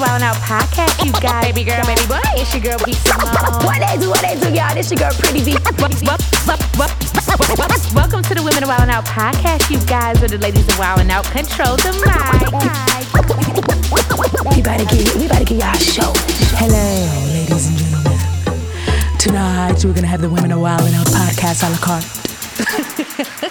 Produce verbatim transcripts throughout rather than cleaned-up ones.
Wildin' Out podcast, you guys. Baby girl, baby boy, it's your girl, B. Simone. What they do, what they do, y'all? This your girl, Pretty B. Welcome to the Women of Wildin' Out podcast, you guys, where the ladies of Wildin' Out control the mic. We better get, we better get y'all a show. Hello, ladies and gentlemen. Tonight, we're going to have the Women of Wildin' Out podcast a la carte.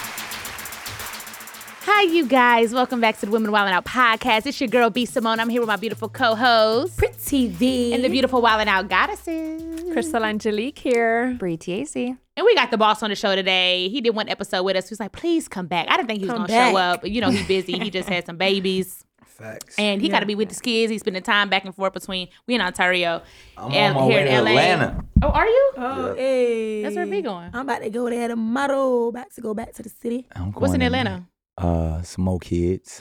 Hi, you guys. Welcome back to the Women of Wildin' Out podcast. It's your girl, B. Simone. I'm here with my beautiful co-host, Pretty V. and the beautiful Wildin' Out goddesses. Crystal Angelique here. Bree T A C. And we got the boss on the show today. He did one episode with us. He was like, please come back. I didn't think he was Come going to back. show up. But, you know, he's busy. He just had some babies. Facts. And he got to be with his kids. He's spending time back and forth between, we in Ontario. I'm and on my here way in to L A. Atlanta. Oh, are you? Oh, hey. That's where we going. I'm about to go there tomorrow. Back to go back to the city. I'm What's in going Atlanta? Uh, some more kids.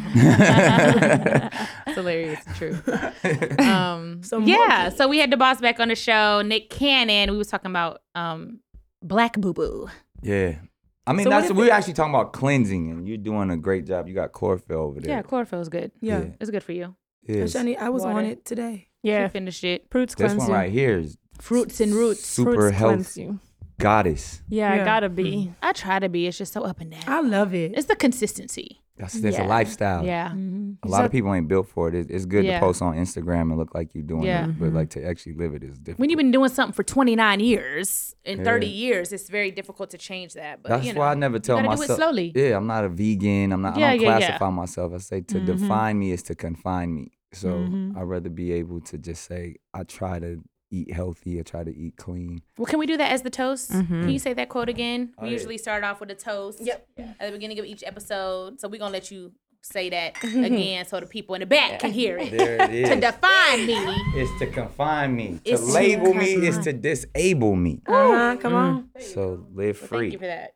That's hilarious. It's true. Um, Some yeah. monkey. So we had the boss back on the show, Nick Cannon. We was talking about um, Black Boo Boo. Yeah. I mean, So what that's if we're it- actually talking about cleansing, and you're doing a great job. You got chlorophyll over there. Yeah, chlorophyll is good. Yeah. Yeah. It's good for you. It is. Shani, I was Water. on it today. Yeah. You finished it. Fruits This cleanse one you. right here is Fruits and roots. super Fruits health cleanse you. goddess. Yeah, Yeah. I gotta be. I try to be. It's just so up and down. I love it. It's the consistency. That's that's Yeah. a lifestyle. Yeah. Mhm. A lot of people ain't built for it. It's, it's good Yeah. to post on Instagram and look like you're doing Yeah. it, but like to actually live it is difficult. When you've been doing something for twenty-nine years and Yeah. thirty years, it's very difficult to change that. But That's you know, why I never tell you gotta myself. do it slowly. Yeah, I'm not a vegan. I'm not. Yeah, I don't yeah, yeah. classify myself. I say to Mhm. define me is to confine me. So Mhm. I'd rather be able to just say I try to eat healthy. I try to eat clean. Well, can we do that as the toast? Mhm. Can you say that quote again? Oh, we yeah. usually start off with a toast Yep. at the beginning of each episode. So we're going to let you say that again so the people in the back can hear it. There it is. To define me. It's to confine me. It's to to label me is confine. to disable me. Uh-huh, come on. So live Well, free. thank you for that.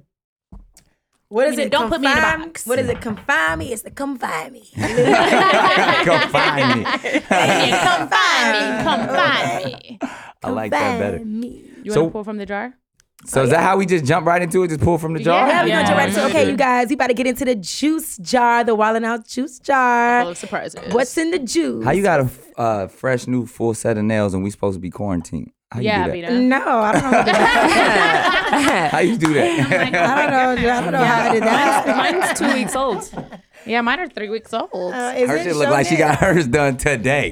What is mean, it? don't put me in a Confine- box. What is it? Confine me? It's the confine me. confine me. Yeah, come find me. Come find me. I like that better. Confine me. You So- want to pull from the jar? So is that how we just jump right into it? Just pull from the jar? Yeah, we're Yeah. gonna jump right into Yeah. Okay, you guys, we about to get into the juice jar, the Wildin' Out juice Full jar. of surprises. What's in the juice? How you got a uh, fresh new full set of nails and we supposed to be quarantined? How you Yeah, do that? Vita. No, I don't know. How to do that. How you do that? I don't know. I don't know how to do that. Mine's two weeks old. Yeah, mine are three weeks old. Uh, is Her it? shit look Show like she me. got hers done today.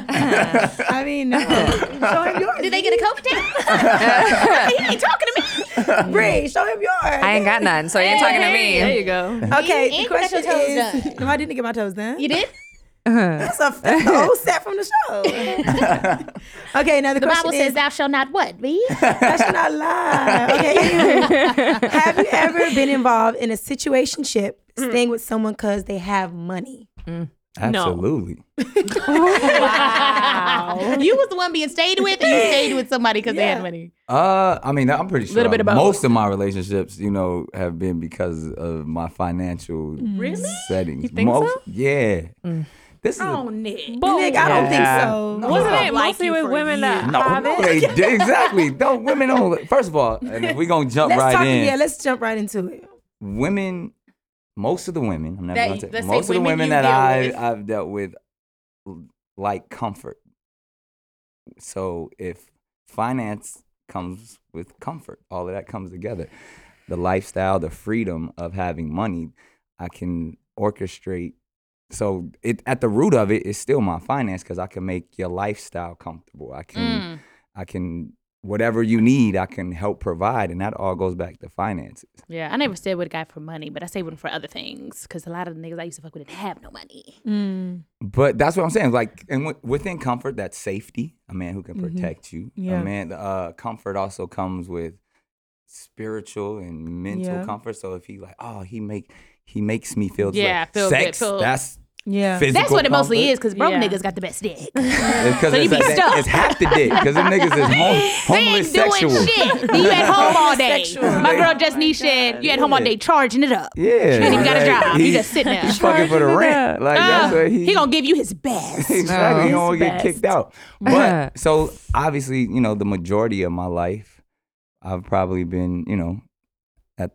I mean, no. Show him yours. Did they get a coke tip? He ain't talking to me. Bree, show him yours. I ain't got none, so you ain't talking to me. There you go. Okay, And the you question got your toes is. No, I didn't get my toes done. You did? That's, a, that's the old set from the show. Okay, now the, The question Bible is. says, thou shalt not what, B? I should not lie. Okay. Have you ever been involved in a situationship, staying with someone because they have money? Absolutely. Wow. You was the one being stayed with, or you stayed with somebody because they had money? Uh, I mean, I'm pretty sure Little bit of both. most of my relationships, you know, have been because of my financial Really? settings. You think most, so? Yeah. This is. Oh, a, Nick. Nick, I don't think Yeah. so. Wasn't I it like mostly you with for women that years. no, have no, it? they did. Exactly. Don't women don't. First of all, and if we gonna jump Let's right talk. in, Yeah, let's jump right into it. women, most of the women, I'm never That- gonna say, let's say most of the women women you that deal I with. I've dealt with like comfort. So if finance comes with comfort, all of that comes together. The lifestyle, the freedom of having money, I can orchestrate. So it at the root of it is still my finance because I can make your lifestyle comfortable. I can Mm. I can whatever you need, I can help provide, and that all goes back to finances. Yeah, I never stayed with a guy for money, but I stayed with him for other things because a lot of the niggas I used to fuck with didn't have no money. Mm. But that's what I'm saying. Like, and w- within comfort, that's safety. A man who can Mhm. protect you. Yeah. A man, uh, comfort also comes with spiritual and mental Yeah. comfort. So if he like, oh, he make he makes me feel Yeah, like feel good, sex. feel- That's Yeah. physical. That's what it mostly comfort. is because broke Yeah. niggas got the best dick. It's 'cause So you it's, be like- stuck. it's half the dick because them niggas is home, They homeless ain't doing sexual. shit. You at home all day. Homosexual. My girl just needs shit. You at home all day charging it up. Yeah, He ain't even got a like, job. He just sitting there. He's fucking for the rent. Like that's Uh, what he. he gonna give you his best. Exactly. He No, don't it's get best. kicked out. But so obviously, you know, the majority of my life, I've probably been, you know, at the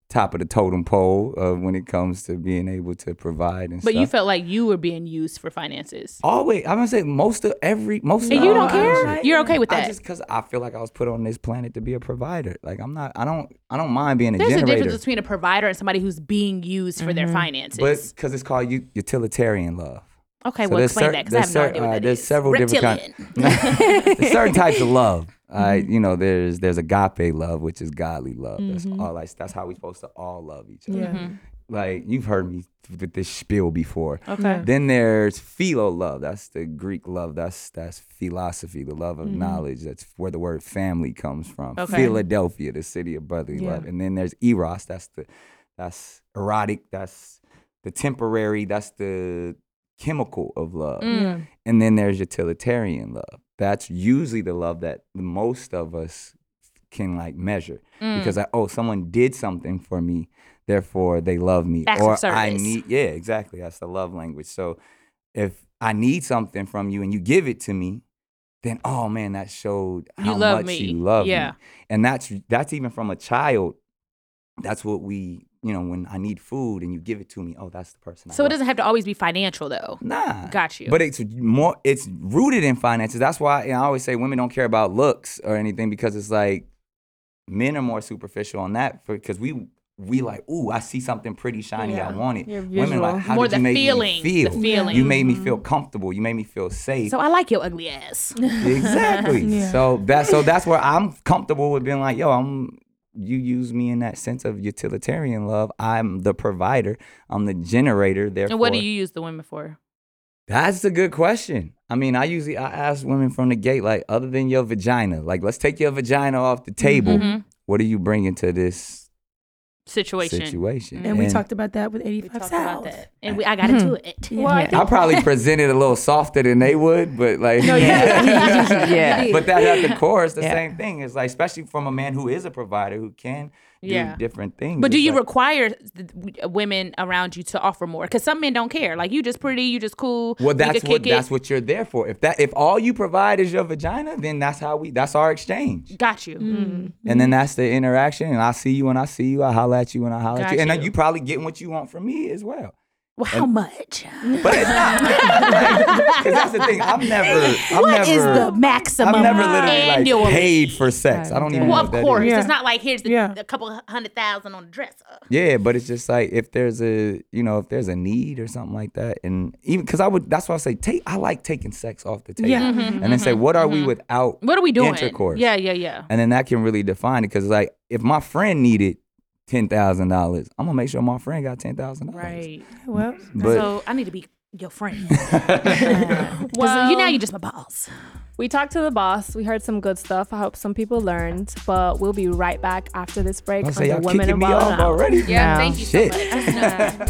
top of the totem pole uh, when it comes to being able to provide and But stuff. you felt like you were being used for finances. Always, I'm gonna say most of every most. And of you all don't care? honestly, You're okay with I that? just because I feel like I was put on this planet to be a provider. Like I'm not. I don't. I don't mind being a There's a generator. difference between a provider and somebody who's being used for their finances. But because it's called u- utilitarian love. okay, So well, there's explain cer- that because I have there's no cer- idea what uh, that there's is. several different kind- Reptilian. There's certain types of love. All right, Mm-hmm. you know, there's there's agape love, which is godly love. That's all. Like that's how we supposed to all love each other. Yeah. Like you've heard me with this spiel before. Okay. Then there's philo love. That's the Greek love. That's that's philosophy, the love of knowledge. That's where the word family comes from. Okay. Philadelphia, the city of brotherly Yeah. love. And then there's eros. That's the that's erotic. That's the temporary. That's the chemical of love. Mm. And then there's utilitarian love. That's usually the love that most of us can like measure Mm. because I, oh, someone did something for me, therefore they love me. Acts or of I service. need, yeah, exactly. That's the love language. So if I need something from you and you give it to me, then oh man, that showed You how love much me. you love Yeah. me. And that's that's even from a child. That's what we, you know, when I need food and you give it to me, oh, that's the person. I So it love. doesn't have to always be financial, though. Nah. Got you. But it's more, it's rooted in finances. That's why you know, I always say women don't care about looks or anything because it's like men are more superficial on that because we, we like, ooh, I see something pretty shiny, I want it. You're Women like, visual. how More did you the make feeling, me feel? the feeling. You made me feel comfortable. You made me feel safe. So I like your ugly ass. Exactly. Yeah. So that so that's where I'm comfortable with being like, yo, I'm you use me in that sense of utilitarian love. I'm the provider. I'm the generator. Therefore, And what do you use the women for? That's a good question. I mean, I usually I ask women from the gate, like, other than your vagina, like, let's take your vagina off the table. Mhm. What are you bringing to this Situation. situation? And we talked about that with We eighty-five talked South. about that. And we, I got into it. Yeah. Well, I I probably presented a little softer than they would, but like, yeah. yeah. but that at the core is the Yeah. same thing. It's like, especially from a man who is a provider who can do Yeah. different things. But do It's you like, require th- women around you to offer more? Because some men don't care. Like, you just pretty, you just cool. Well, we that's could what kick that's it. what you're there for. If that if all you provide is your vagina, then that's how we that's our exchange. Got you. Mm. And then that's the interaction. And I see you when I see you. I holler at you when I holler Got at you. And then you. you probably getting what you want from me as well. Well, how much? But it's not because that's the thing. I've never I've What never is the maximum I've never literally annually? like paid for sex. I don't even know Well, what of that course. is. Yeah. It's not like here's the, Yeah. a couple hundred thousand on the dresser. Yeah, but it's just like if there's a you know if there's a need or something like that, and even because I would that's why I say take I like taking sex off the table, Yeah. Mm-hmm, and then say what are we without What are we doing? intercourse? Yeah, yeah, yeah. And then that can really define it because like if my friend needed ten thousand dollars, I'm gonna make sure my friend got ten thousand dollars. Right. Well, But So I need to be your friend. 'Cause Well, you now you're just my boss. we talked to the boss. We heard some good stuff. I hope some people learned. But we'll be right back after this break I on say the y'all Women kicking me Involved off Now. already. Yeah, No. thank you Shit. so much.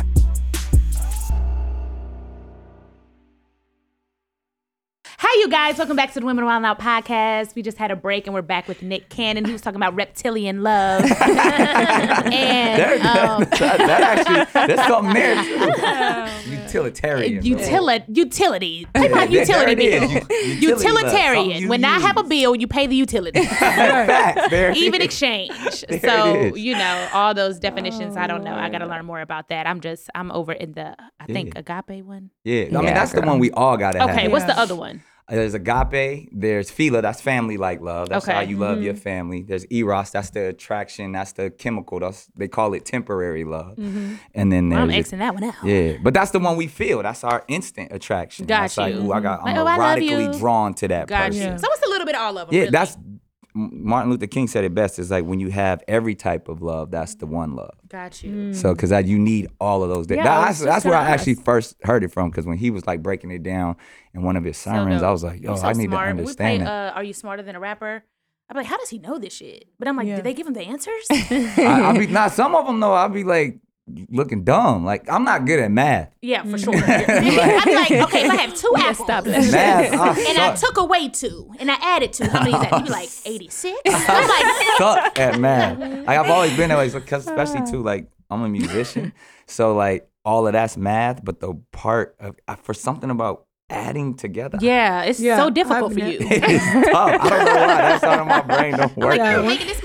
Hi, you guys. Welcome back to the Women Around Out podcast. We just had a break and we're back with Nick Cannon, who's talking about reptilian love. and There- um, that, that actually, there's something there too. Utilitarian. bro. utili- utility. Pay my Yeah, utility there it bill. is. U- utility love, Utilitarian. something you When I have a use. bill, you pay the utility. Facts, there it Even is. exchange. There So, it is. you know, all those definitions, I don't know. I got to learn more about that. I'm just, I'm over in the, I think, Yeah. agape one. Yeah, I mean Yeah, that's the girl. one we all gotta have. Okay, what's the Yeah. other one? Uh, There's agape, there's phila, that's family like love. That's Okay. how you love Mm-hmm. your family. There's eros, that's the attraction, that's the chemical. That's they call it temporary love. And then Well, I'm there's Xing that one out. yeah, but that's the one we feel. That's our instant attraction. Got that's like, you. ooh, I got, I'm Like, oh, I love erotically you. drawn to that Got person. you. Yeah. So it's a little bit of all of them. Yeah, really. that's Martin Luther King said it best. It's like when you have every type of love, that's the one love. Got you. So, because you need all of those. Yeah, I that's was just that's where I gonna actually ask. first heard it from. Because when he was like breaking it down in one of his sermons, dope. I was like, yo, You're so I need smart. to We understand play, it. uh, Are You Smarter Than a Rapper? I'm like, how does he know this shit? But I'm like, Yeah. did they give him the answers? I, I'll be not some of them though. I'll be like looking dumb. Like I'm not good at math. yeah, for sure. I'd be like, okay, if I have two apples established. Math, I and I suck. took away two and I added two, how many is that? You'd be like, eighty-six? I'm like, suck at math. Like I've always been that way, because especially too, like I'm a musician, so like all of that's math, but the part of I- for something about adding together, yeah, it's Yeah, so difficult I've for ne- you. it's tough. I don't know why that side of my brain don't work. Yeah, though. You're making this man look crazy.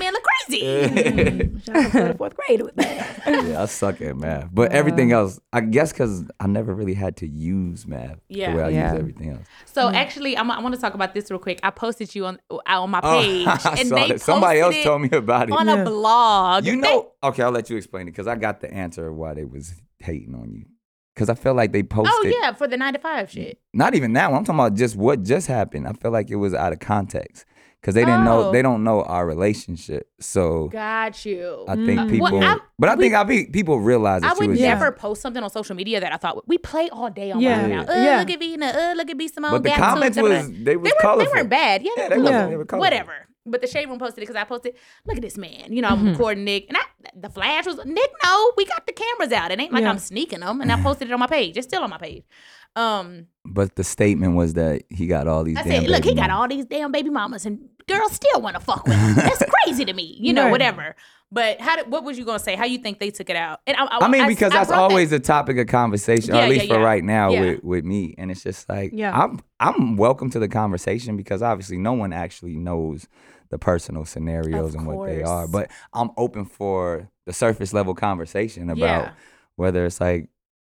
Mm, shout out to the fourth grade with that. Yeah, I suck at math. But everything else, I guess because I never really had to use math Yeah. the way I Yeah. use everything else. So actually, I'm, I want to talk about this real quick. I posted you on on my Oh, page, I and saw they that. Somebody else posted it told me about it. on Yeah. a blog. You They- know, okay, I'll let you explain it because I got the answer of why they was hating on you. Because I feel like they posted. oh yeah, for the nine to five shit. Not even that one. I'm talking about just what just happened. I feel like it was out of context because they didn't know. Oh. They don't know our relationship. So Got you. I think Uh, people. well, I- but I we- think I be people realize that I you would was. Yeah. never post something on social media that I thought we play all day on Yeah. yeah. now. Uh, Yeah. Look at Vina. Uh, look at B Simone. But the Gatti, comments da, da, da. was they was they, were, colorful. they weren't bad. Yeah, Yeah, they they were was. Yeah. They were colorful. whatever. But the Shade Room posted it because I posted, look at this man. You know, I'm recording Nick. And I, the flash was, Nick, no, we got the cameras out. It ain't like Yeah. I'm sneaking them. And I posted it on my page. It's still on my page. Um, But the statement was that he got all these. I damn said, look, he baby got mamas. all these damn baby mamas and girls still want to fuck with him. That's crazy to me. You know, Right. whatever. But how did, what was you going to say? How you think they took it out? And I, I, I mean, I- because I that's brought that- always a topic of conversation, or Yeah, at least yeah, for yeah. right now Yeah. with, with me. And it's just like, Yeah. I'm I'm welcome to the conversation because obviously no one actually knows the personal scenarios Of and what they course. are. But I'm open for the surface level conversation about Yeah. whether it's like,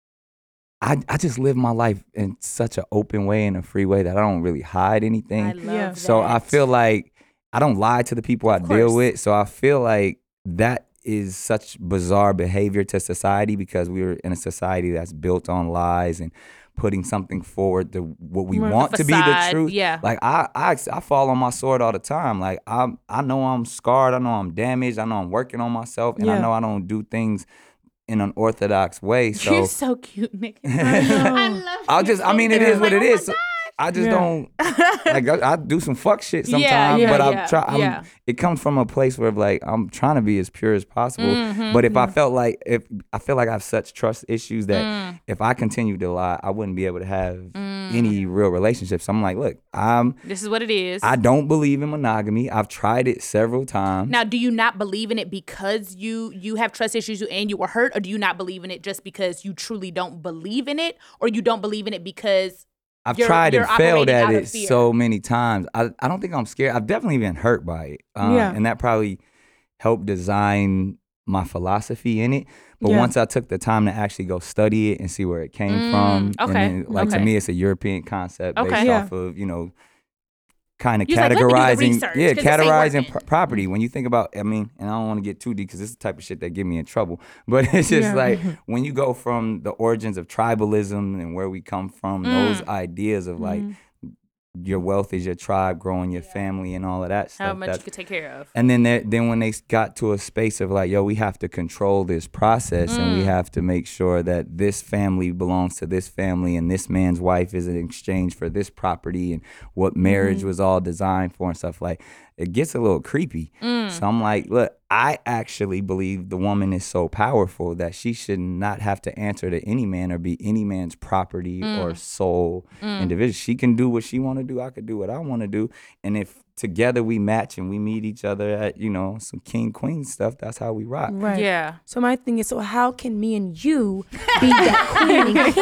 I, I just live my life in such an open way and a free way that I don't really hide anything. I love Yeah. that. So I feel like I don't lie to the people I Of deal course. with. So I feel like that is such bizarre behavior to society because we're in a society that's built on lies and putting something forward to what we Right. want A to be the facade, truth. yeah. Like I, I I fall on my sword all the time. Like I I know I'm scarred. I know I'm damaged. I know I'm working on myself, and I Yeah. know I don't do things in an orthodox way. So You're so cute, Nick. know. I love I'll you just, I so mean, it much. is what Like, it oh is. my I just Yeah. don't, like, I, I do some fuck shit sometimes, Yeah, yeah, but I'm yeah, try, I'm, yeah. it comes from a place where, like, I'm trying to be as pure as possible. Mhm. But if I felt like, if I feel like I have such trust issues that Mm. if I continue to lie, I wouldn't be able to have Mm. any real relationships. So I'm like, look, I'm, This is what it is. I don't believe in monogamy. I've tried it several times. Now, do you not believe in it because you you have trust issues and you were hurt, or do you not believe in it just because you truly don't believe in it, or you don't believe in it because I've you're- tried you're and failed operating at out of it fear? so many times. I, I don't think I'm scared. I've definitely been hurt by it. Um, Yeah. And that probably helped design my philosophy in it. But Yeah. once I took the time to actually go study it and see where it came Mm, from, okay, and then, like to okay. me, it's a European concept Okay. based Yeah. off of, you know, kind of You was like, let me do the categorizing, research, yeah, 'cause this ain't categorizing working. pr- property. When you think about, I mean, and I don't want to get too deep because this is the type of shit that get me in trouble. But it's just Yeah. like when you go from the origins of tribalism and where we come from, Mm. those ideas of like Mm-hmm. your wealth is your tribe, growing your family, and all of that stuff. how much that- you could take care of? and then there- then when they got to a space of like, yo, we have to control this process, and Mm. we have to make sure that this family belongs to this family, and this man's wife is in exchange for this property, and what marriage Mm-hmm. was all designed for, and stuff like. It gets a little creepy. Mm. So I'm like, look, I actually believe the woman is so powerful that she should not have to answer to any man or be any man's property Mm. or sole individual. She can do what she want to do. I could do what I want to do. And if together we match and we meet each other at, you know, some king queen stuff, that's how we rock. Right. Yeah. So my thing is, so how can me and you be that queen and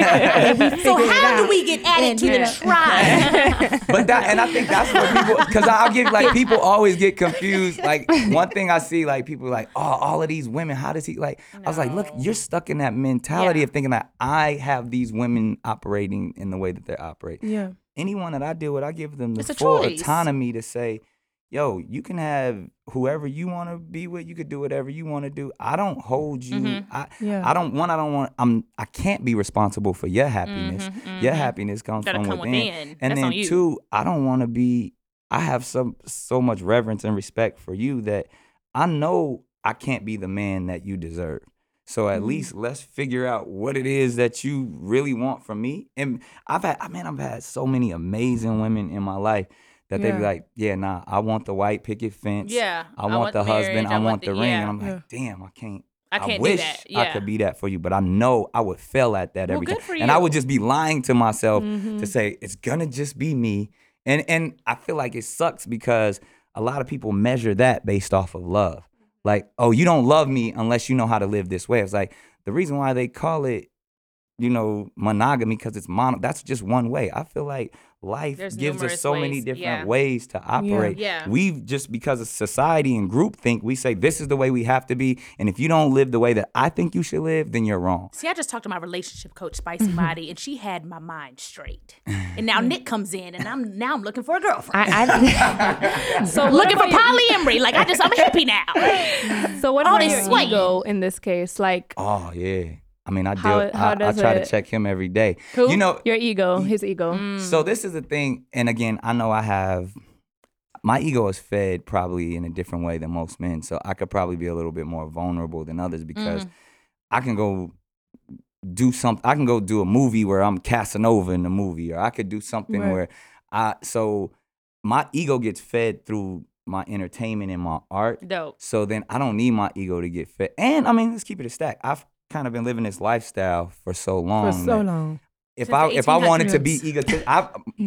king? So how do we get added And to yeah. the tribe? But that, and I think that's what people, because I'll give, like, people always get confused. Like, one thing I see, like, people like, oh, all of these women, how does he, like, I was like, look, you're stuck in that mentality Yeah. of thinking that I have these women operating in the way that they're operating. Yeah. Anyone that I deal with, I give them the It's a full choice. autonomy to say, yo, you can have whoever you want to be with. You could do whatever you want to do. I don't hold you. Mhm. I, Yeah. I don't, one, I don't want, I'm, I can't be responsible for your happiness. Mhm, Your mhm. happiness comes Gotta from come within. within. And That's then on you. two, I don't want to be, I have some, so much reverence and respect for you that I know I can't be the man that you deserve. So Mm-hmm. at least let's figure out what it is that you really want from me. And I've had, I mean, I've had so many amazing women in my life that they be Yeah. like, yeah, nah, I want the white picket fence. Yeah, I want, the marriage, husband. I I want want the the- ring. yeah. And I'm Yeah. like, damn, I can't. I can't wish do that. I Yeah. could be that for you, but I know I would fail at that Well, every good time. for And I you. would just be lying to myself Mhm. to say it's gonna just be me. And and I feel like it sucks because a lot of people measure that based off of love. Like, oh, you don't love me unless you know how to live this way. It's like the reason why they call it you know, monogamy because it's mono. That's just one way. I feel like life There's gives us numerous so many ways, different yeah. ways to operate. Yeah. We've just, because of society and group think, we say this is the way we have to be. And if you don't live the way that I think you should live, then you're wrong. See, I just talked to my relationship coach, Spicy Body, and she had my mind straight. And now Nick comes in, and I'm now I'm looking for a girlfriend. I, I, so what looking for about your- polyamory. Like I just I'm happy now. So what All about this your swaying. ego in this case? Like Oh, yeah. I mean, I How- deal, how I, I does try it- to check him every day. Who? You know, your ego, his ego. so this is the thing. And again, I know I have, my ego is fed probably in a different way than most men. So I could probably be a little bit more vulnerable than others because I can go do something. I can go do a movie where I'm Casanova in the movie, or I could do something Right. where I, so my ego gets fed through my entertainment and my art. Dope. So then I don't need my ego to get fed. And I mean, let's keep it a stack. I've kind of been living this lifestyle for so long. For so that long. If Since I the if I wanted to be eighteen egotistic, I,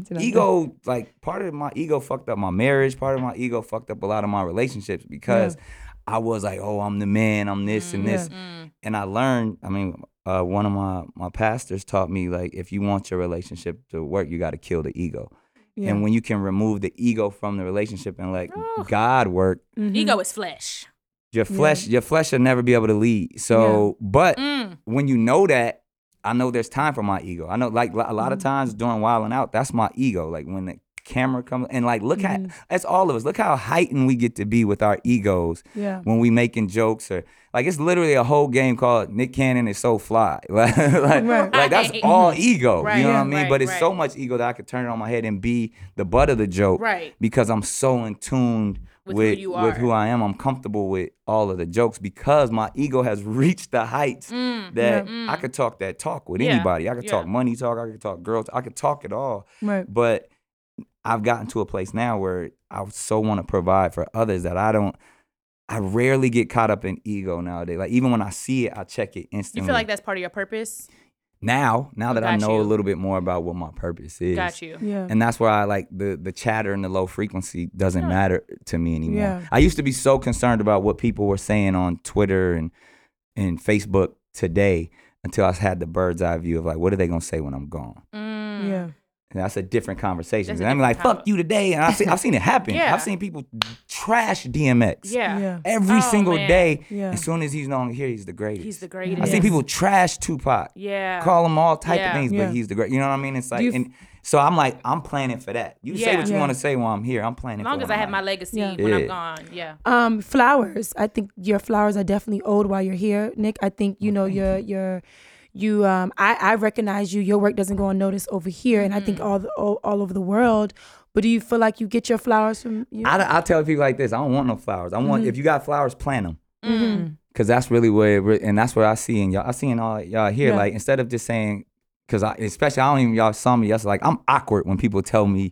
ego like part of my ego fucked up my marriage. Part of my ego fucked up a lot of my relationships because I was like, oh, I'm the man. I'm this and this, and I learned. I mean, uh, one of my my pastors taught me like, if you want your relationship to work, you got to kill the ego. Yeah. And when you can remove the ego from the relationship and let God work, Ego is flesh. your flesh, your flesh will never be able to lead. So, but Mm. when you know that, I know there's time for my ego. I know, like a lot of times during Wildin' Out, that's my ego. Like when the camera comes and like, look at that's all of us. Look how heightened we get to be with our egos Yeah. when we making jokes or like it's literally a whole game called Nick Cannon is so fly. like, like, Right. like that's Right. all ego. Right, You know what I yeah, mean? right, but it's so right. much ego that I could turn it on my head and be the butt of the joke. Right. Because I'm so in tune With with who you with are. who I am. I'm comfortable with all of the jokes because my ego has reached the heights that I could talk that talk with Mm. Yeah, anybody. I could yeah. talk money talk. I could talk girls. I could talk it all. Right. But I've gotten to a place now where I so want to provide for others that I don't. I rarely get caught up in ego nowadays. Like even when I see it, I check it You instantly. feel like that's part of your purpose? now, now that I Got know you. a little bit more about what my purpose is. Got you. Yeah. And that's where I like the the chatter and the low frequency doesn't matter to me anymore. Yeah. I used to be so concerned about what people were saying on Twitter and and Facebook today until I had the bird's eye view of like, what are they gonna say when I'm gone? Mm. Yeah. And that's a different conversation. That's a And I'm different like, convo- fuck you today. And I've seen, I've seen it happen. Yeah. I've seen people trash D M X Yeah. Yeah. every Oh, single man. day. Yeah. As soon as he's no longer here, he's the greatest. He's the greatest. I've seen people trash Tupac. Yeah. Call him all type Yeah. of things, Yeah. but he's the great. You know what I mean? It's like, you f- and so I'm like, I'm planning for that. You say Yeah. what you Yeah. want to say while I'm here. I'm planning. As long for as when I have I'm my out. legacy Yeah. when Yeah. I'm gone. Yeah. Um, flowers. I think your flowers are definitely owed while you're here, Nick. I think you know your your you. Um, I I recognize you. Your work doesn't go unnoticed over here, and I think all, the, all all over the world. But do you feel like you get your flowers from you? I, I tell people like this. I don't want no flowers. I want if you got flowers, plant them. Mm. Cause that's really where, it, re- and that's what I see in y'all. I see in all y'all here. Yeah. Like instead of just saying, cause I, especially I don't even y'all saw me yesterday. Like I'm awkward when people tell me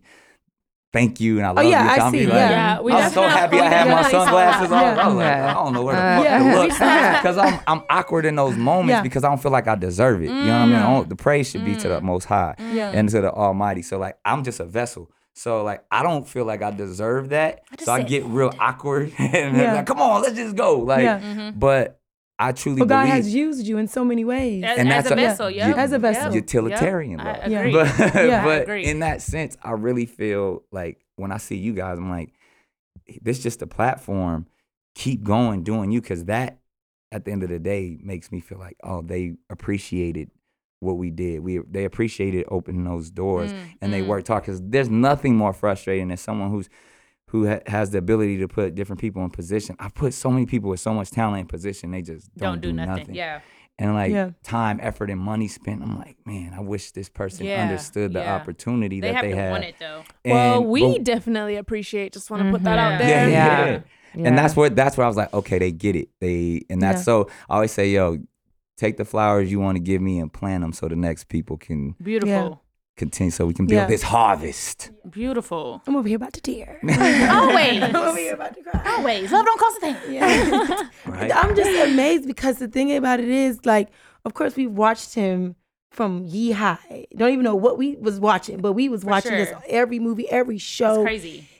thank you and I love yeah, you. I I'm be see, like, yeah. Yeah, we I'm so definitely- happy I we have my definitely saw sunglasses on. that. I was like, Yeah. I don't know where the Uh, fuck yeah. to look because I'm I'm awkward in those moments Yeah. because I don't feel like I deserve it. You know what I mean? I don't- the praise should be to the Most High Yeah. and to the Almighty. So like I'm just a vessel. So like I don't feel like I deserve that. just so I said get real awkward and Yeah. like, come on, let's just go. Like, Yeah. but I truly But God believe has used you in so many ways. As, And as that's a a- vessel, yeah. yeah. As a vessel. utilitarian I love. agree. But, Yeah. but I agree. in that sense, I really feel like when I see you guys, I'm like, this just a platform. Keep going, doing you, because that at the end of the day makes me feel like, oh, they appreciated what we did. We they appreciated opening those doors Mm, and they worked hard. Because there's nothing more frustrating than someone who's who ha- has the ability to put different people in position. I put so many people with so much talent in position, they just don't, Don't do nothing. Yeah. And like Yeah. time, effort, and money spent. I'm like, man, I wish this person Yeah, understood the yeah. opportunity They that have they to had. want it though. Well, And- we but- definitely appreciate. Just want to put that Yeah. out yeah, there. yeah, Yeah. Yeah. And that's what that's where I was like, okay, they get it. They and that's Yeah. so I always say, yo, take the flowers you want to give me and plant them so the next people can Beautiful. continue, so we can build Yeah. this harvest. Beautiful. I'm over here about to tear. Always. I'm over here about to cry. Always. Love don't cost a thing. Yeah. Right? I'm just amazed because the thing about it is, like, of course, we've watched him from Ye High. Don't even know what we was watching, but we was watching this sure. every movie, every show. It's crazy.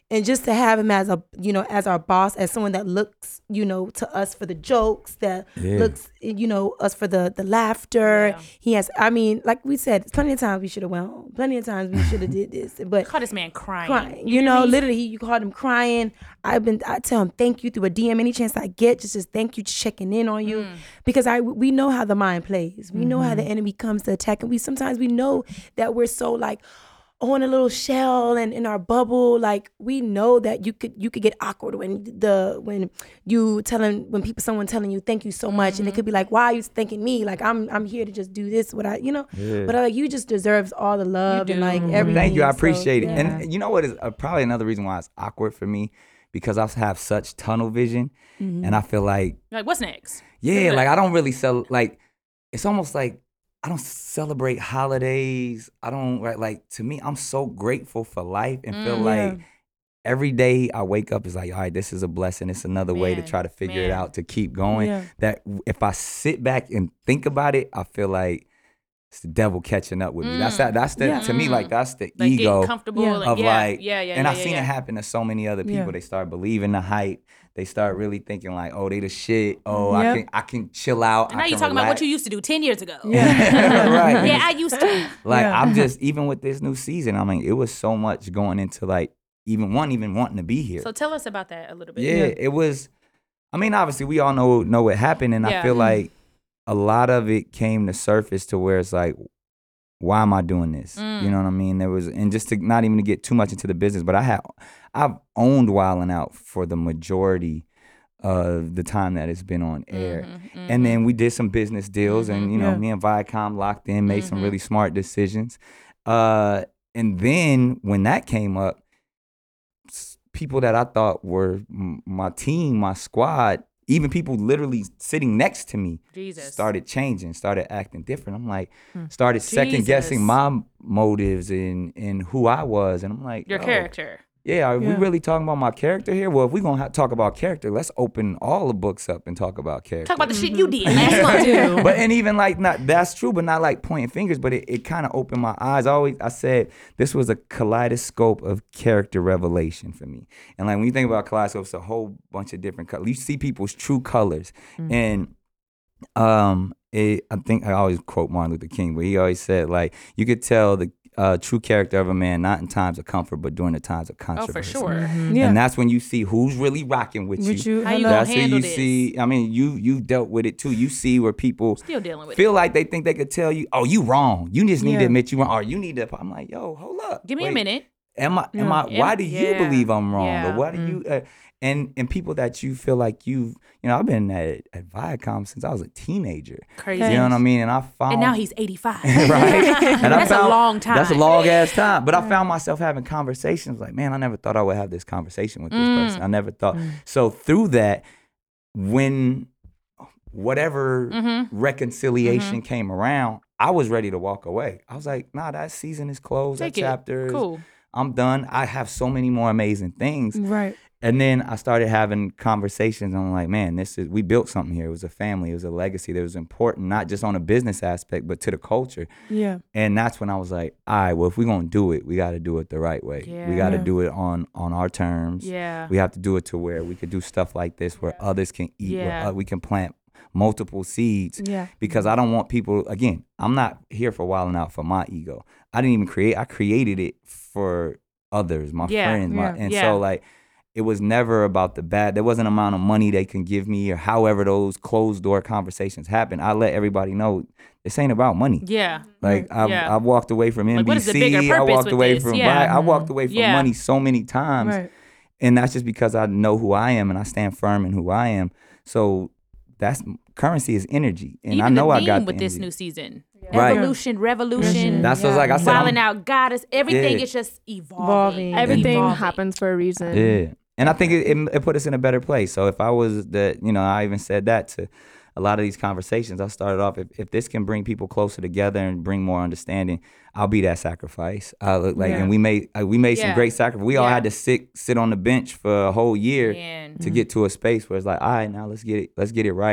and just to have him as a, you know, as our boss, as someone that looks, you know, to us for the jokes, that Yeah. looks, you know, us for the the laughter. Yeah. He has, I mean, like we said, plenty of times we should have went home. Plenty of times we should have did this, but Call this man crying. crying. You know, literally, you called him crying. I've been, I tell him thank you through a D M any chance I get. Just, just thank you, just checking in on you, because I we know how the mind plays. We know how the enemy comes to attack, and we sometimes we know that we're so like on a little shell and in our bubble. Like we know that you could you could get awkward when the when you telling when people someone telling you thank you so much, and it could be like, why are you thanking me? Like I'm I'm here to just do this. What I you know, Yeah. but uh, like you just deserves all the love and like everything. Thank you. I So, appreciate it. yeah. And you know what is uh, probably another reason why it's awkward for me, because I have such tunnel vision, Mm-hmm. and I feel like, Like, what's next? yeah, like I don't really sell. Like it's almost like I don't celebrate holidays. I don't right. Like to me, I'm so grateful for life and feel Mm, like every day I wake up is like, all right, this is a blessing. It's another way to Man, try to figure it man. out, to keep going. Yeah. That if I sit back and think about it, I feel like it's the devil catching up with me. That's that. That's the Yeah. to me like that's the Like ego getting comfortable. Yeah. Like, of yeah, like, yeah, yeah, and yeah, I've yeah, seen yeah. it happen to so many other people. Yeah. They start believing the hype. They start really thinking like, oh, they the shit. Oh, I Yep. can I can chill out. And now I you can talking about what relax. you used to do ten years ago. Right. Yeah, I used to. Like Yeah. I'm just even with this new season. I mean, it was so much going into like even one even wanting to be here. So tell us about that a little bit. yeah, it was. I mean, obviously we all know know what happened, and Yeah. I feel like a lot of it came to surface to where it's like, why am I doing this? Mm. You know what I mean? There was, and just to not even to get too much into the business, but I have I've owned Wildin' Out for the majority of the time that it's been on air. Mm-hmm, And then we did some business deals, and you know, Yeah. me and Viacom locked in, made Mm-hmm. some really smart decisions. Uh, and then when that came up, s- people that I thought were m- my team, my squad, even people literally sitting next to me, Jesus. started changing, started acting different. I'm like, started second guessing Jesus. my motives and and who I was, and I'm like, Your yo, character. yeah, are we Yeah. really talking about my character here? Well, if we're gonna ha- talk about character, let's open all the books up and talk about character. Talk about the shit you did last month. But and even like not that's true, but not like pointing fingers, but it, it kind of opened my eyes. I always I said this was a kaleidoscope of character revelation for me. And like when you think about kaleidoscope, it's a whole bunch of different colors. You see people's true colors. And um it, I think I always quote Martin Luther King, but he always said like you could tell the uh, true character of a man not in times of comfort, but during the times of Oh, controversy. for sure. Yeah. And that's when you see who's really rocking with, With you. you, How you hello. gonna That's when handle you this? see. I mean, you you dealt with it too. You see where people Still dealing with feel like they think they could tell you, "Oh, you wrong. You just need to Yeah. admit you wrong." Or you need to. I'm like, "Yo, hold up. Give me Wait, a minute. Am I? Am I? Yeah. Why do you Yeah. believe I'm wrong? Yeah. Or why do you?" Uh, and and people that you feel like you've, you know, I've been at at Viacom since I was a teenager. Crazy. You know what I mean? And I found And now he's eighty-five. right? And I That's a found- long time. That's a long ass time. But I found myself having conversations like, man, I never thought I would have this conversation with this Mm. person. I never thought. So through that, when whatever Mm-hmm. reconciliation came around, I was ready to walk away. I was like, nah, that season is closed. Take that it. chapter is, Cool. I'm done. I have so many more amazing things. Right. And then I started having conversations. And I'm like, man, this is we built something here. It was a family. It was a legacy that was important, not just on a business aspect, but to the culture. Yeah. And that's when I was like, all right, well, if we're gonna do it, we got to do it the right way. We got to Yeah. do it on on our terms. Yeah. We have to do it to where we could do stuff like this, where others can eat, Yeah. where uh, we can plant multiple seeds. Yeah. Because I don't want people. Again, I'm not here for wilding out for my ego. I didn't even create. I created it for others, my Yeah. friends, my, Yeah. and Yeah. so like. It was never about the bad. There wasn't an amount of money they can give me or however those closed door conversations happen. I let everybody know this ain't about money. Yeah. Like I've, Yeah. I've walked away from N B C. Like, what is the bigger I purpose walked with away this? from Yeah. right. I walked away from Yeah. money so many times, Right. and that's just because I know who I am and I stand firm in who I am. So that's currency is energy, and Even I know the I theme got the with this energy. new season. Right. Evolution, revolution. That's what's like I said. Wilding I'm- out, goddess. Everything Yeah. is just evolving. Evolving. Everything Evolving. happens for a reason. Yeah. And I think it, it, it put us in a better place. So if I was the, you know, I even said that to a lot of these conversations. I started off, if, if this can bring people closer together and bring more understanding, I'll be that sacrifice. I look like, Yeah. and we made uh, we made some Yeah. great sacrifice. We all Yeah. had to sit sit on the bench for a whole year Man. to get to a space where it's like, all right, now let's get it, let's get it right.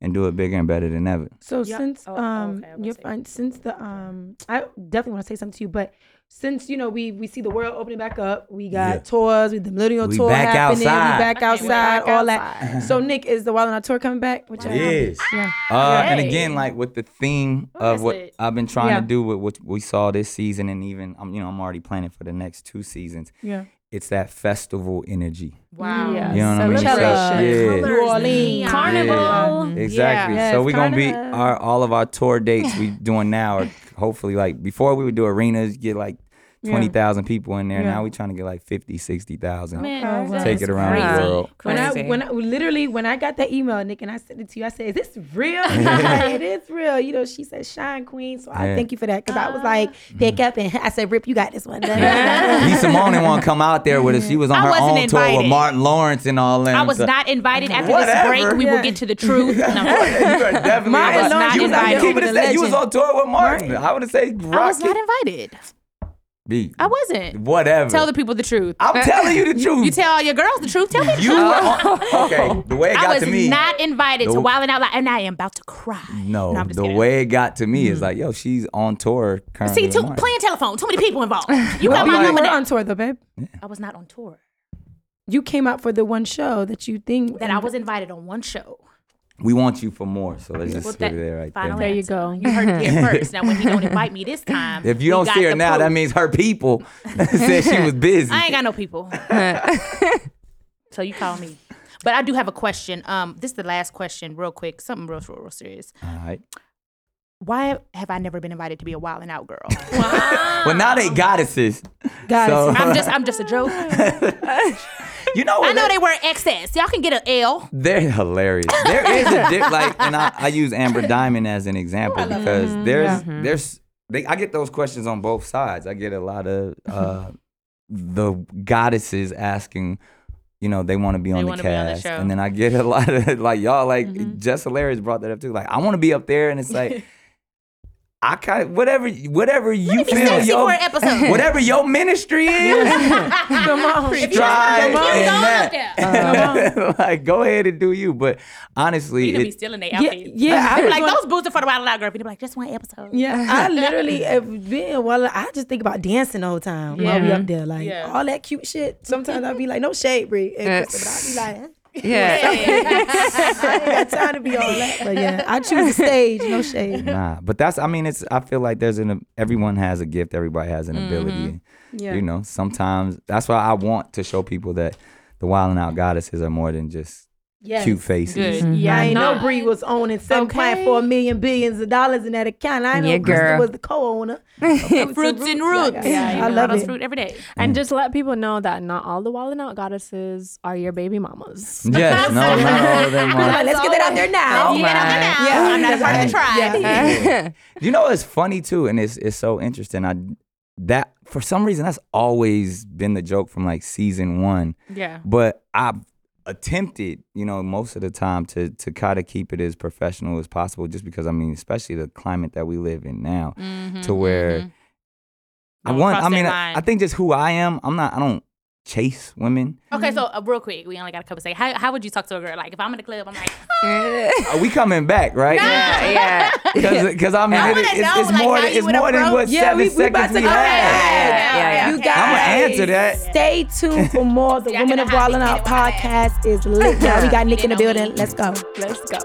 and do it bigger and better than ever. So Yep. since Oh, um okay, I was you're gonna say. fine, since the um I definitely want to say something to you, but since you know we we see the world opening back up, we got Yeah. tours, with the millennial We tour back happening, outside. we back Okay, we outside, back all outside. that. So Nick, is the Wild and Out tour coming back? Which It is. Yeah. Uh, and Hey. again, like with the theme Oh, of that's what lit. I've been trying Yeah. to do with what we saw this season, and even I'm, you know, I'm already planning for the next two seasons. Yeah. It's that festival energy. Wow. Yes. You know what I mean? So, Celebration. yeah. New Orleans. neon. Carnival. Yeah, exactly. Yeah. So Yes, we're gonna be Carnival. our all of our tour dates we doing now are hopefully like before we would do arenas, get like twenty thousand people in there. Yeah. Now we're trying to get like fifty, sixty thousand. Man, Oh, wow. that Take is it around crazy. the world. When I Crazy. when I literally when I got that email, Nick, and I sent it to you, I said, "Is this real?" She's like, it is real. You know, she said, "Shine Queen." So I Yeah. thank you for that because I was like, pick up, and I said, "Rip, you got this one." Lee Simone didn't want to come out there with us. She was on I her wasn't own tour with invited. Martin Lawrence and all that. I was So- not invited. After Whatever. this break, we Yeah. will get to the truth. No. you are definitely Martin invited. Lawrence you was was out there keep it with a the stat. You was legend. on tour with Martin. I would have said I rock was not it. invited. B. I wasn't. Whatever. Tell the people the truth. I'm telling you the truth. You tell all your girls the truth. Tell me the You truth. were on, okay. The way it I got was to me. not invited The- to Wild and Out Loud, and I am about to cry. no, I'm just the kidding. way it got to me is like, yo, she's on tour currently. See, with too, Martin. playing telephone, too many people involved. You Well, got be my like- number We're down. on tour though, babe. I was not on tour. You came out for the one show that you think That I was invited on one show. We want you for more, so let's just Well, put that- it there right final there. There you answer. go. You heard it here first. Now, when he don't invite me this time, If you we don't got see her the now, proof. that means her people said she was busy. I ain't got no people. So you call me. But I do have a question. Um, this is the last question, real quick. Something real, real, real serious. All right. Why have I never been invited to be a Wild and Out girl? Well, now they goddesses. Goddesses. So, I'm just, I'm just a joke. you know what? I know that- they wear X S. Y'all can get an L. They're hilarious. There is a dip, like, and I, I use Amber Diamond as an example because there's there's they I get those questions on both sides. I get a lot of uh, the goddesses asking, you know, they want to be on the wanna be on the cast, show. and then I get a lot of like y'all like Jess Hilarious brought that up too. Like I want to be up there, and it's like. I kind of whatever whatever you Be feel sexy your for an episode. whatever your ministry is, Come on. strive Come on. in Go that. up there. Like go ahead and do you, but honestly, You gonna be it, stealing their Yeah, outfits. yeah. I I be was like, gonna- those boots are for the Wild and Out girl. People be like, just one episode. Yeah, I literally have been. Well, I just think about dancing the whole time while we Yeah. up there, like Yeah. all that cute shit. Sometimes I'll be like, no shade, Brie, and Krista, but I'll be like, Yeah. I ain't got time to be on that. But yeah, I choose the stage, no shade. Nah, but that's. I mean, it's. I feel like there's an. Everyone has a gift. Everybody has an ability. Yeah. You know, sometimes that's why I want to show people that the Wild and Out goddesses are more than just Yes. cute faces. Good. Yeah, I ain't no. know Bree was owning seven point four million billions of dollars in that account. I know Yeah, Krista girl. was the co-owner. Fruits and roots. Yeah, I you love those it. fruit every day. And just let people know that not all the Wild and Out goddesses are your baby mamas. Yes, no, not all of them We're like, are. let's get that out there now. You get out there now. Yeah. I'm not a part of the tribe. Yeah. You know, it's funny too, and it's it's so interesting. I that for some reason that's always been the joke from like season one. Yeah. But I've attempted, you know, most of the time to to kind of keep it as professional as possible, just because I mean, especially the climate that we live in now, to where I Don't want. cross I mean, that I, line. I think just who I am. I'm not. I don't chase women. Okay, so uh, real quick, we only got a couple seconds. How, how would you talk to a girl? Like, if I'm in the club, I'm like, Are we coming back, right? Yeah. Because I mean, I it- wanna it's, know, it's like, more how than you it's would more than approach- what Yeah, seven we, we about seconds to we go. have. Yeah, yeah. You Okay. guys, I'ma answer that. Stay tuned for more. The See, I Women can of Wildin' hide Out it, I podcast is lit. Y'all, we got Nick in the They know me. building. Let's go. Let's go.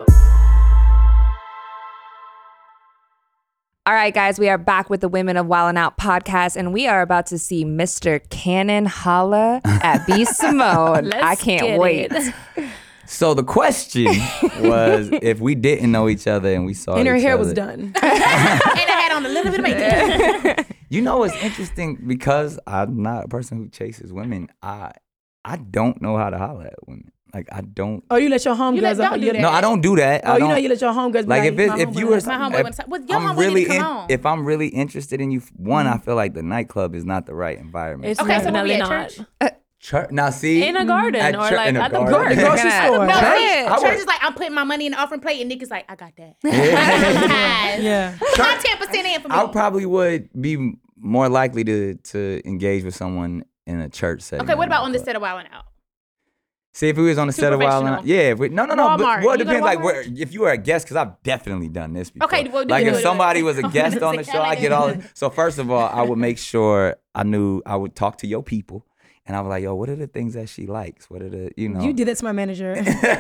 All right, guys, we are back with the Women of Wildin' Out podcast, and we are about to see Mister Cannon holla at B. Simone. Let's I can't get wait. it. So the question was, if we didn't know each other and we saw And her each hair other, was done. and I had on a little bit of makeup. You know, it's interesting because I'm not a person who chases women. I I don't know how to holler at women. Like I don't. Oh, you let your homegirls. You let- don't do you- that. No, I don't do that. Oh, I you don't, know you let your homegirls. be like if it, my if homeboy you let were me- My homeboy if, went to- well, your I'm homeboy need really to come in, on. if I'm really interested in you, one, I feel like the nightclub is not the right environment. It's Okay, so when we definitely at not. church? Church, now see In a garden At or chur- like in a at the garden. park. The grocery Gonna- store. No, Church? see, I church would- is like, I'm putting my money in the offering plate, and Nick is like, I got that. Yeah. Yeah. Put my ten percent in for me. I probably would be more likely to to engage with someone in a church setting. Okay, what than about a on this club. set of Wild and Out? See, if we was on the Too set of Wild 'N Out, professional. yeah. If we, no, no, no. Walmart. But, well, it You go to depends. Like, Walmart? where, if you were a guest, because I've definitely done this before. Okay, well, do like it, if do it, somebody do it. was a guest on the show, I get all. So first of all, I would make sure I knew I would talk to your people, and I was like, yo, what are the things that she likes? What are the, you know? You did that to my manager.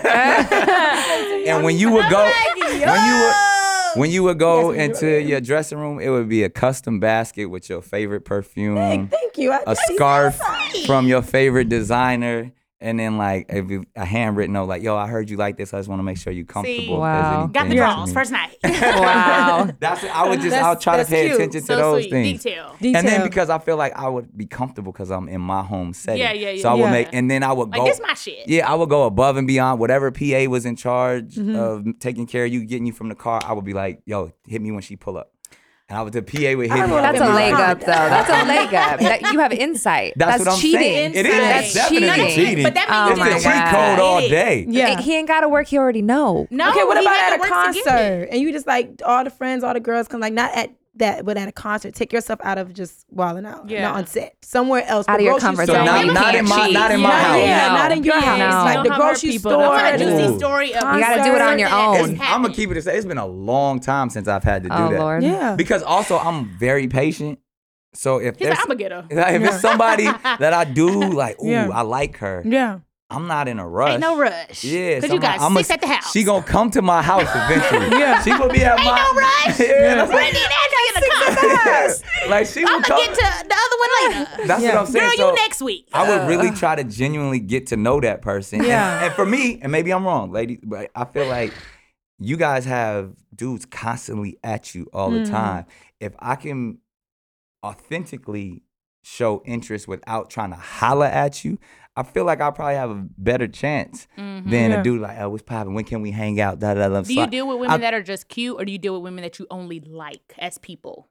And when you would go, when you would. When you would go into your dressing room, it would be a custom basket with your favorite perfume, Thank, thank you. I, a scarf from your favorite designer, and then like a, a handwritten note like, yo, I heard you like this. I just want to make sure you're comfortable. See? if there's Wow. anything Got the that you draws need." first night. Wow. That's I would just That's- I'll try to that's pay cute. attention to So those sweet. things. Detail. Detail. And then because I feel like I would be comfortable because I'm in my home setting. Yeah, yeah, yeah. So I would Yeah. make, and then I would Like, go. this my shit. Yeah, I would go above and beyond whatever P A was in charge Mm-hmm. of taking care of you, getting you from the car. I would be like, yo, hit me when she pull up. And I would, the P A would hit me. That's a Yeah. leg up, though. That's a leg up. That, you have insight. That's what I'm cheating. saying. It is. That's It's definitely cheating. cheating. But that Oh means It's my a you cheat God. code all It is. day. Yeah. He ain't got to work. He already know. No, Okay, what he about had at to a work to get it. concert? And you just like all the friends, all the girls come like not at that, but at a concert. Take yourself out of just wilding out. Yeah. Not on set. Somewhere else. Out The of your grocery comfort store. So zone. not, You not can't in my cheat. not in my Yeah, house. yeah, No. not in your Yeah, house. no. Like Don't the have our grocery people. store. I want a juicy Ooh. story of You gotta do it on your own. I'm gonna keep it. It's been a long time since I've had to do Oh, that. Lord. Yeah. Because also I'm very patient. So if He's there's like, I'm gonna get her. if it's somebody that I do like, ooh, Yeah. I like her. Yeah. I'm not in a rush. Ain't no rush. Yeah, Because so you got I'm six a, at the house. She gonna come to my house eventually. Yeah. She gonna be at Ain't my. no rush. Yeah, that's Bring it in the house. like she will I'm come. gonna get to the other one later. That's Yeah. what I'm saying. Girl, so you next week. I would really try to genuinely get to know that person. And- Yeah. And, for me, and maybe I'm wrong, ladies, but I feel like you guys have dudes constantly at you all the time. If I can authentically show interest without trying to holler at you, I feel like I probably have a better chance than Yeah. a dude like, oh, what's poppin'? When can we hang out? Da, da, da. Do you So deal with women I- that are just cute, or do you deal with women that you only like as people?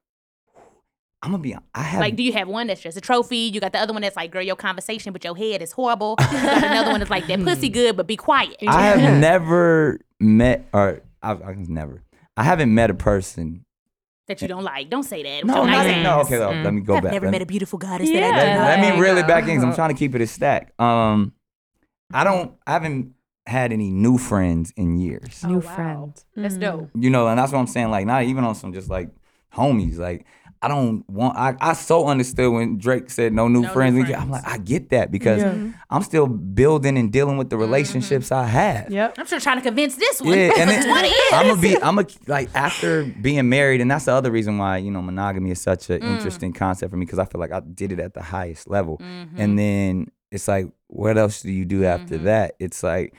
I'm gonna be hon- I have Like, do you have one that's just a trophy? You got the other one that's like, girl, your conversation, but your head is horrible. You got another one that's like, that pussy good, but be quiet. I have never met or I've, I've never I haven't met a person. That you don't like. Don't say that. with No, your not nice even, no. ass. Okay, let me go I've back. never Let met me- a beautiful goddess Yeah. that I Let, don't let like. me reel it go. back in 'cause I'm trying to keep it a stack. Um, I don't. I haven't had any new friends in years. Oh, New wow. friend. That's dope. You know, and that's what I'm saying. Like, not even on some just like homies. Like, I don't want. I, I so understood when Drake said no new No new friends. We friends. get- I'm like, I get that because Yeah. I'm still building and dealing with the relationships I have. Yep. I'm still trying to convince this one. Yeah, and for then twenty years. I'm gonna be, I'm gonna like after being married, and that's the other reason why you know monogamy is such an interesting concept for me because I feel like I did it at the highest level, and then it's like, what else do you do after that? It's like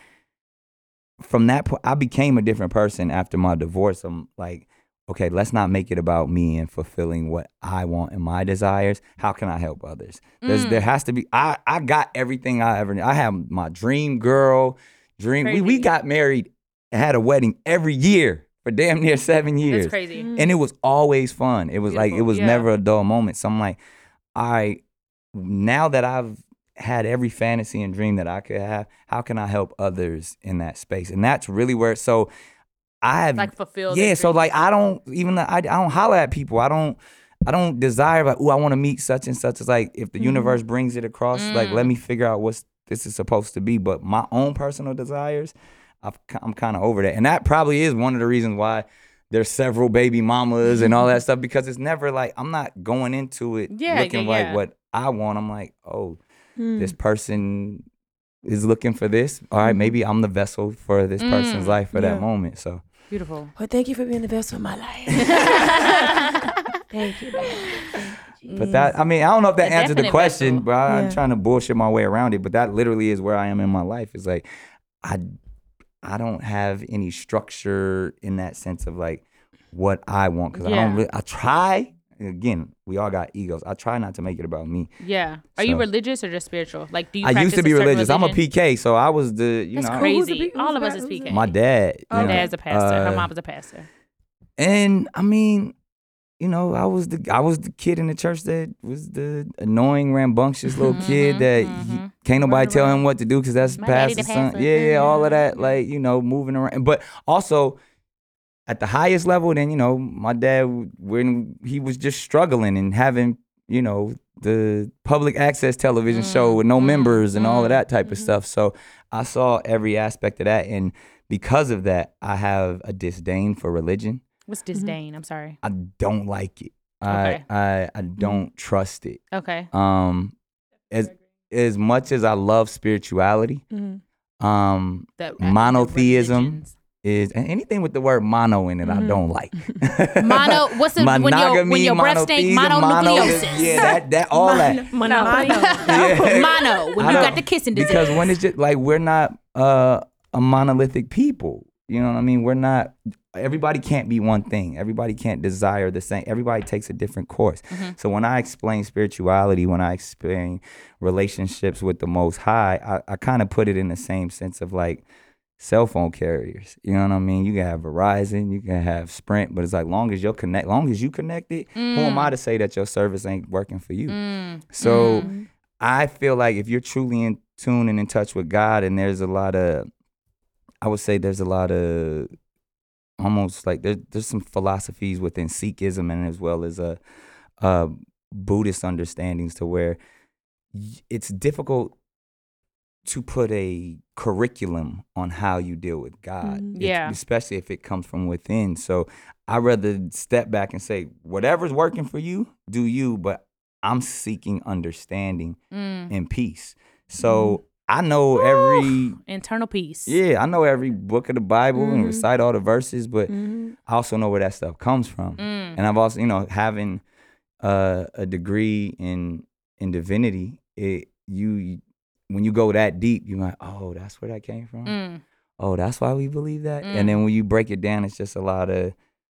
from that point, I became a different person after my divorce. I'm like, okay, let's not make it about me and fulfilling what I want and my desires. How can I help others? There's, There has to be. I I got everything I ever. I have my dream girl, dream. We we Crazy. got married, and had a wedding every year for damn near seven years. That's crazy. And it was always fun. It was like it Beautiful, was yeah. never a dull moment. So I'm like, I now that I've had every fantasy and dream that I could have, how can I help others in that space? And that's really where. So I have Like fulfill. yeah. their So dreams. like I don't even I, I don't holler at people. I don't I don't desire like oh I want to meet such and such. It's like if the universe brings it across, like let me figure out what's this is supposed to be. But my own personal desires, I've, I'm kind of over that, and that probably is one of the reasons why there's several baby mamas and all that stuff because it's never like I'm not going into it Yeah, looking yeah, like yeah. what I want. I'm like oh this person is looking for this. All right, maybe I'm the vessel for this person's life for Yeah. that moment. So. Beautiful. Well, thank you for being the best of my life. Thank you. But that, I mean, I don't know if that A answered the definite question, vessel. but I, Yeah. I'm trying to bullshit my way around it. But that literally is where I am in my life. It's like, I, I don't have any structure in that sense of like what I want because I Yeah. don't. Really, I try. Again, we all got egos. I try not to make it about me. Yeah. Are you So- religious or just spiritual? Like, do you? I used practice to be a certain religious. I'm a religion? P K, so I was the you That's know Who's crazy. the P- All who's of us the- is who's P the- K. my dad. you My know, dad's a pastor. Her uh, mom was a pastor. And I mean, you know, I was the I was the kid in the church that was the annoying, rambunctious little kid that he, can't nobody Running tell him around. what to do because that's My daddy pastor's the son. pastor. Yeah, yeah, all of that, Mhm. like you know, moving around. But also at the highest level, then you know, my dad when he was just struggling and having you know the public access television show with no members and all of that type of stuff. So I saw every aspect of that, and because of that, I have a disdain for religion. What's disdain? I'm sorry. I don't like it. Okay. I I I don't trust it. Okay. Um, as as much as I love spirituality, Mhm. um, The, the monotheism religions. is and anything with the word mono in it, I don't like. Mono. What's it when your when your breath stink? monotheism, mono is- Mononucleosis. Yeah, that that all that. Mono. Yeah. Mono. When I you know, got the kissing disease. Because when it's just like we're not uh, a monolithic people. You know what I mean? We're not. Everybody can't be one thing. Everybody can't desire the same. Everybody takes a different course. Mm-hmm. So when I explain spirituality, when I explain relationships with the Most High, I, I kind of put it in the same sense of like cell phone carriers. You know what I mean? You can have Verizon, you can have Sprint, but it's like long as you're connect, long as you connected, Mm. who am I to say that your service ain't working for you? So I feel like if you're truly in tune and in touch with God, and there's a lot of, I would say there's a lot of almost like there's there's some philosophies within Sikhism and as well as a, uh Buddhist understandings to where y- it's difficult to put a curriculum on how you deal with God. Mhm. It's- Yeah. especially if it comes from within. So I'd rather step back and say, whatever's working for you, do you, but I'm seeking understanding Mm. and peace. So I know every Internal peace. yeah, I know every book of the Bible and Mhm. recite all the verses, but Mhm. I also know where that stuff comes from. Mm. And I've also, you know, having uh, a degree in in divinity, it you when you go that deep, you're like, oh, that's where that came from. Mm. Oh, that's why we believe that. Mm. And then when you break it down, it's just a lot of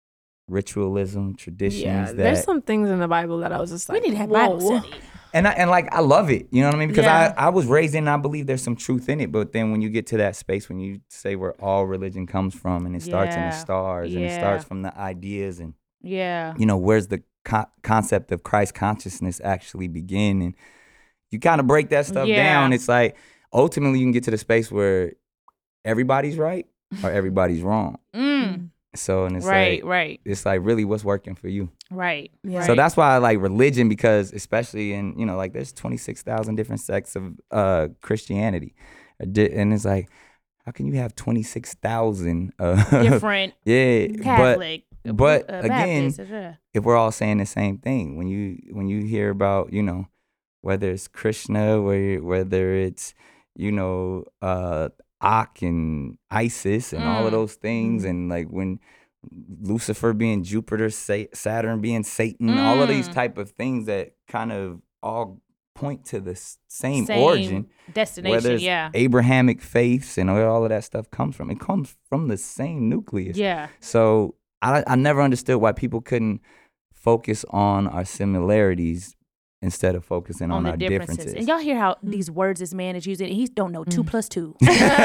ritualism, traditions. Yeah, that, there's some things in the Bible that I was just We like, need to have whoa. Bible study. And I, and like I love it, you know what I mean? Because Yeah. I, I was raised in, I believe there's some truth in it. But then when you get to that space, when you say where all religion comes from, and it starts in Yeah. the stars, and it Yeah. starts from the ideas, and Yeah. you know where's the co- concept of Christ consciousness actually begin, and you kind of break that stuff Yeah. down. It's like ultimately you can get to the space where everybody's right or everybody's wrong. Mm. So and it's Right. like Right. it's like really what's working for you. Right. Yeah. Right. So that's why I like religion, because especially in, you know, like there's twenty-six thousand different sects of uh, Christianity. Uh, di- And it's like, how can you have twenty-six thousand? Uh, different yeah. Catholic. but uh, again, Baptist, uh, But if we're all saying the same thing, when you when you hear about, you know, whether it's Krishna, where whether it's, you know, uh, Ak and Isis and all of Mm. those things, and like when Lucifer being Jupiter, Sa- Saturn being Satan, all of these Mm. type of things that kind of all point to the s- same, same origin. destination. Whether it's Yeah. Abrahamic faiths and where all of that stuff comes from, it comes from the same nucleus. Yeah. So I I never understood why people couldn't focus on our similarities instead of focusing on, On the our differences. differences. And y'all hear how these words this man is using? He don't know two Mm. plus two.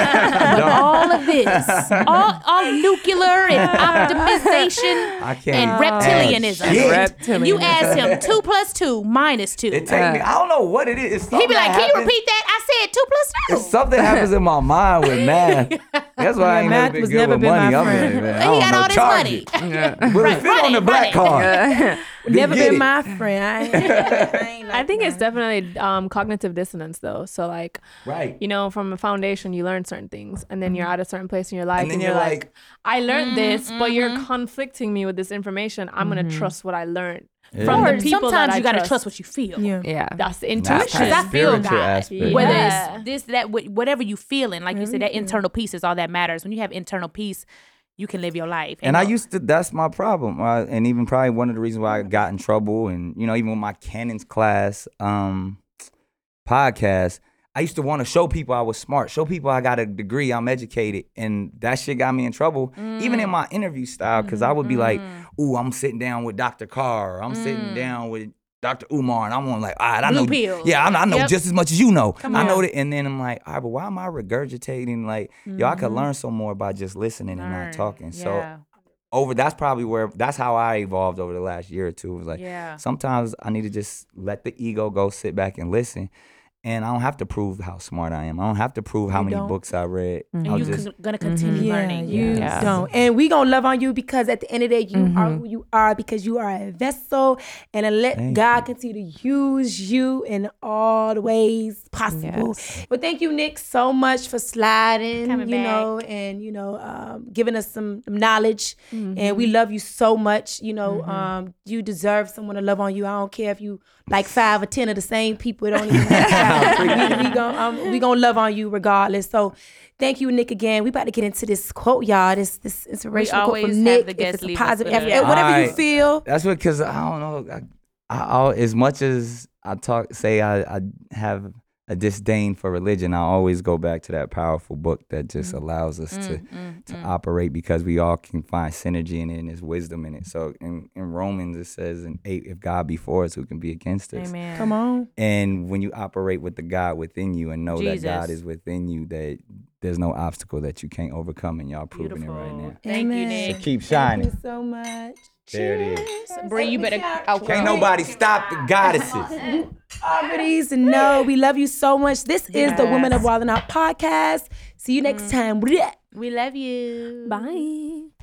But all of this, all, all nuclear and optimization I can't and add reptilianism. shit. And you ask him two plus two minus two. It take me. I don't know what it is. It's He something be like, that can you happens- repeat that? I said two plus two. It's something happens in my mind with math. That's why I Yeah, ain't math never been was good never with been money. my I'm friend. like, man, I He don't got know, all this charge money. it. Will Right, it fit run on it, the black run card? Never Then been get it. my friend. I, ain't, I, ain't I like think it's that. definitely um, cognitive dissonance though. So like, Right. you know, from a foundation, you learn certain things, and then you're at a certain place in your life, And and, then you're you're like, like, I learned this, but you're Mm-hmm. conflicting me with this information. I'm gonna trust what I learned Yeah. from Or the people sometimes that you I gotta trust. trust what you feel. Yeah. Yeah. That's the That's intuition. Because I feel spiritual God. aspect. Whether Yeah. it's this, that, wh- whatever you feeling, like you said, that internal peace is all that matters. When you have internal peace, you can live your life. And I no- used to, that's my problem. Uh, and even probably one of the reasons why I got in trouble. And, you know, even with my Canon's class um, podcast, I used to want to show people I was smart, show people I got a degree, I'm educated. And that shit got me in trouble, even in my interview style, because I would be like, ooh, I'm sitting down with Doctor Carr, or I'm sitting down with Doctor Umar, and I'm on like, all right, I Blue know, pill. yeah, I, I know Yep. just as much as you know. I know on. that, and then I'm like, all right, but why am I regurgitating? Like, yo, I could learn so more by just listening and Learn. not talking. So Yeah. over that's probably where that's how I evolved over the last year or two. It was like Yeah. sometimes I need to just let the ego go, sit back and listen. And I don't have to prove how smart I am. I don't have to prove how You many don't. books I read. And I'll you just, con- gonna continue Yeah, learning. you Yeah. don't. And we gonna love on you because at the end of the day, you Mhm. are who you are because you are a vessel, and to let Thank God you. continue to use you in all the ways possible. Yes. But thank you, Nick, so much for sliding, Coming you back. know, and you know, um, giving us some knowledge. Mm-hmm. And we love you so much. You know, um, you deserve someone to love on you. I don't care if you like five or ten of the same people. It don't even matter. we, we gonna um, we gonna love on you regardless. So thank you, Nick, again. We about to get into this quote, y'all. This this inspirational quote always from have Nick. the If guests it's a leave us positive, with if- a- whatever you Alright. feel. That's because I don't know. I, I, I, as much as I talk, say I, I have a disdain for religion, I always go back to that powerful book that just allows us to to operate because we all can find synergy in it and there's wisdom in it. So in, in Romans it says in eight, if God be for us, who can be against us? Amen. Come on. And when you operate with the God within you and know Jesus. that God is within you, that there's no obstacle that you can't overcome, and y'all proving Beautiful. it right now. Thank you, Amen. Nick. So keep Thank shining. you so much. There it is. Cheers. Brie, you better. Oh, Can't nobody stop the goddesses. Already to know. We love you so much. This is the Women of Wildin' Out podcast. See you next time. We love you. Bye.